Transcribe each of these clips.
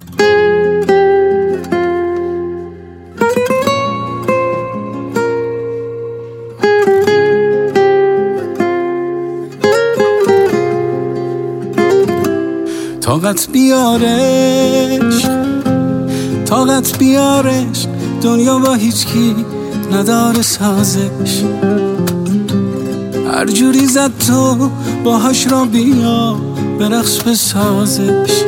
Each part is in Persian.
طاقت بیارش، طاقت بیارش، دنیا با هیچ کی نداره سازش. هر جوری زد تو باهاش را بیا برقص بسازش.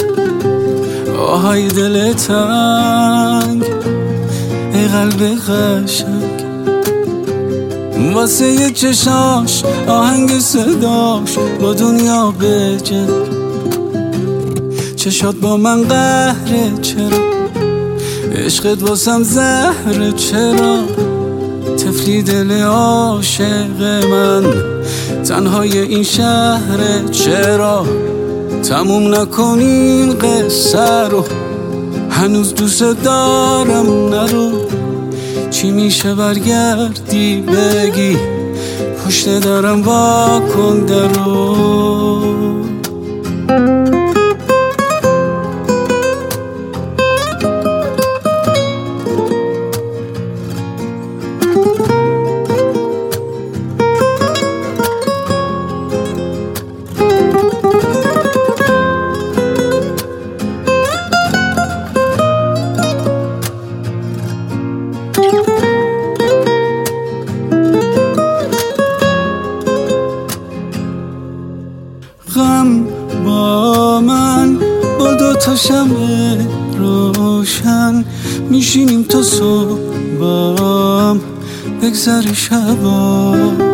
آهای دل تنگ ای قلب قشنگ، واسه یه چشاش آهنگ صداش با دنیا بجنگ. چشات با من قهره چرا، عشقت واسم زهره چرا، طفلی دل عاشق من تنهای این شهره چرا. تموم نکنین قصه رو، هنوز دوست دارم نرو. چی میشه برگردی بگی پشت درم واکن درو. غم با من با دوتا شمع روشن میشینیم تا صبح بام بگذر شبا.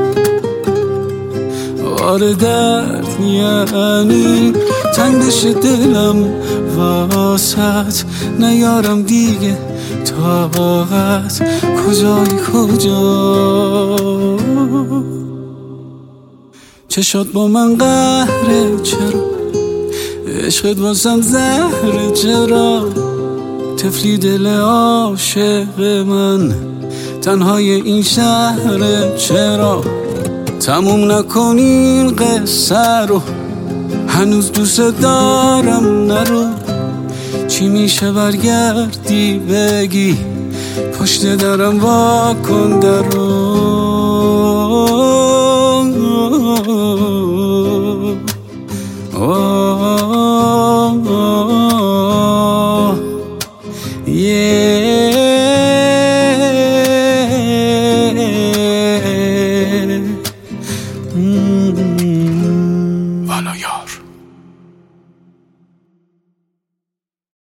آره درد یعنی تنگ بشه دلم واسط، نیارم دیگه طاقت. کجایی کجا، چشات با من قهره چرا، عشقت واسم زهره چرا، طفلی دل عاشق من تنهای این شهره چرا. تموم نکنین قصه رو، هنوز دوست دارم نرو. چی میشه برگردی بگی پشت درم واکن درو.